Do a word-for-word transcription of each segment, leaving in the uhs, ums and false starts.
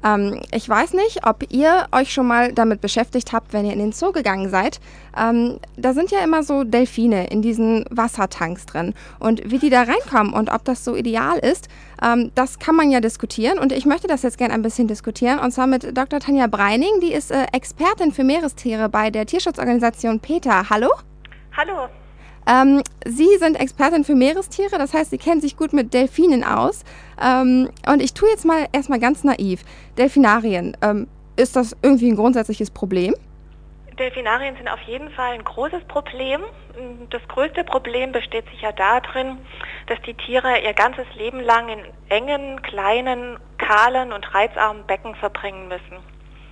Ähm, ich weiß nicht, ob ihr euch schon mal damit beschäftigt habt, wenn ihr in den Zoo gegangen seid. Ähm, da sind ja immer so Delfine in diesen Wassertanks drin. Und wie die da reinkommen und ob das so ideal ist, ähm, das kann man ja diskutieren. Und ich möchte das jetzt gerne ein bisschen diskutieren. Und zwar mit Doktor Tanja Breining, die ist äh, Expertin für Meerestiere bei der Tierschutzorganisation PETA. Hallo? Hallo. Ähm, Sie sind Expertin für Meerestiere, das heißt, Sie kennen sich gut mit Delfinen aus. Ähm, und ich tue jetzt mal erstmal ganz naiv. Delfinarien, ähm, ist das irgendwie ein grundsätzliches Problem? Delfinarien sind auf jeden Fall ein großes Problem. Das größte Problem besteht sicher darin, dass die Tiere ihr ganzes Leben lang in engen, kleinen, kahlen und reizarmen Becken verbringen müssen.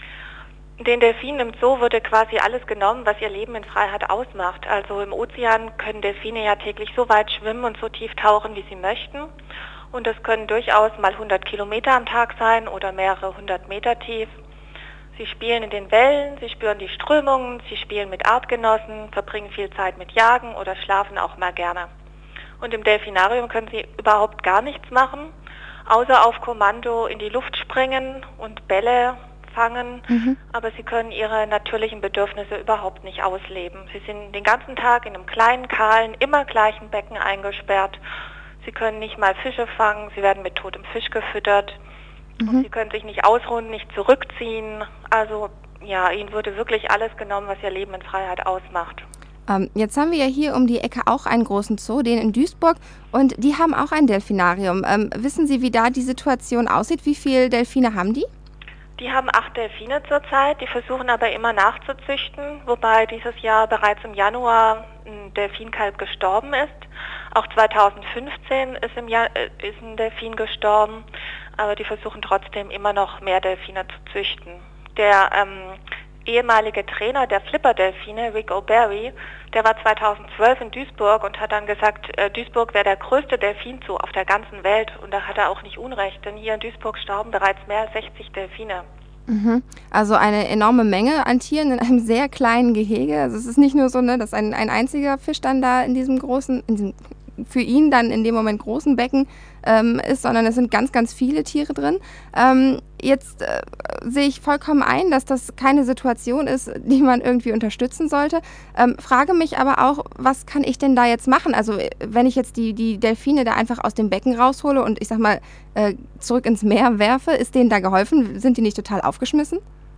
Den Delfinen im Zoo wurde quasi alles genommen, was ihr Leben in Freiheit ausmacht. Also im Ozean können Delfine ja täglich so weit schwimmen und so tief tauchen, wie sie möchten. Und das können durchaus mal hundert Kilometer am Tag sein oder mehrere hundert Meter tief. Sie spielen in den Wellen, sie spüren die Strömungen, sie spielen mit Artgenossen, verbringen viel Zeit mit Jagen oder schlafen auch mal gerne. Und im Delfinarium können sie überhaupt gar nichts machen, außer auf Kommando in die Luft springen und Bälle fangen, Mhm. aber sie können ihre natürlichen Bedürfnisse überhaupt nicht ausleben. Sie sind den ganzen Tag in einem kleinen, kahlen, immer gleichen Becken eingesperrt. Sie können nicht mal Fische fangen, sie werden mit totem Fisch gefüttert. Mhm. Und sie können sich nicht ausruhen, nicht zurückziehen. Also ja, ihnen wurde wirklich alles genommen, was ihr Leben in Freiheit ausmacht. Ähm, jetzt haben wir ja hier um die Ecke auch einen großen Zoo, den in Duisburg, und die haben auch ein Delfinarium. Ähm, wissen Sie, wie da die Situation aussieht? Wie viele Delfine haben die? Die haben acht Delfine zurzeit, die versuchen aber immer nachzuzüchten, wobei dieses Jahr bereits im Januar ein Delfinkalb gestorben ist. Auch zweitausendfünfzehn ist, im Jahr, äh, ist ein Delfin gestorben, aber die versuchen trotzdem immer noch mehr Delfine zu züchten. Der ähm, ehemalige Trainer der Flipper-Delfine, Rick O'Barry, der war zweitausendzwölf in Duisburg und hat dann gesagt, äh, Duisburg wäre der größte Delfinzoo auf der ganzen Welt. Und da hat er auch nicht Unrecht, denn hier in Duisburg starben bereits mehr als sechzig Delfine. Mhm. Also eine enorme Menge an Tieren in einem sehr kleinen Gehege. Also es ist nicht nur so, ne, dass ein, ein einziger Fisch dann da in diesem großen, in diesem für ihn dann in dem Moment großen Becken ähm, ist, sondern es sind ganz, ganz viele Tiere drin. Ähm, jetzt äh, sehe ich vollkommen ein, dass das keine Situation ist, die man irgendwie unterstützen sollte. Ähm, frage mich aber auch, was kann ich denn da jetzt machen? Also wenn ich jetzt die, die Delfine da einfach aus dem Becken raushole und ich sag mal äh, zurück ins Meer werfe, ist denen da geholfen? Sind die nicht total aufgeschmissen?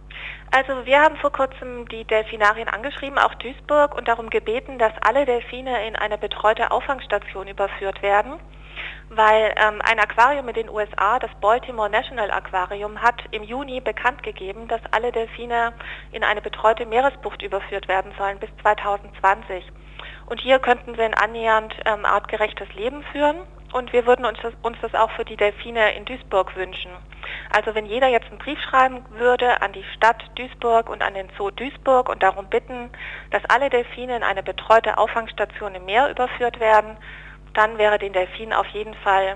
Also wir haben vor kurzem die Delfinarien angeschrieben, auch Duisburg, und darum gebeten, dass alle Delfine in eine betreute Auffangstation überführt werden, weil ähm, ein Aquarium in den U S A, das Baltimore National Aquarium, hat im Juni bekannt gegeben, dass alle Delfine in eine betreute Meeresbucht überführt werden sollen bis zweitausendzwanzig. Und hier könnten sie ein annähernd ähm, artgerechtes Leben führen. Und wir würden uns das, uns das auch für die Delfine in Duisburg wünschen. Also wenn jeder jetzt einen Brief schreiben würde an die Stadt Duisburg und an den Zoo Duisburg und darum bitten, dass alle Delfine in eine betreute Auffangstation im Meer überführt werden, dann wäre den Delfinen auf jeden Fall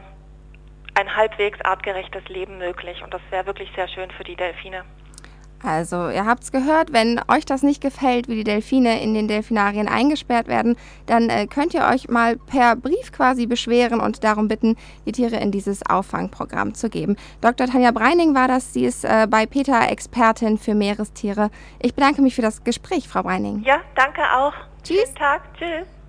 ein halbwegs artgerechtes Leben möglich. Und das wäre wirklich sehr schön für die Delfine. Also, ihr habt's gehört, wenn euch das nicht gefällt, wie die Delfine in den Delfinarien eingesperrt werden, dann äh, könnt ihr euch mal per Brief quasi beschweren und darum bitten, die Tiere in dieses Auffangprogramm zu geben. Doktor Tanja Breining war das, sie ist äh, bei PETA Expertin für Meerestiere. Ich bedanke mich für das Gespräch, Frau Breining. Ja, danke auch. Tschüss. Schönen Tag. Tschüss.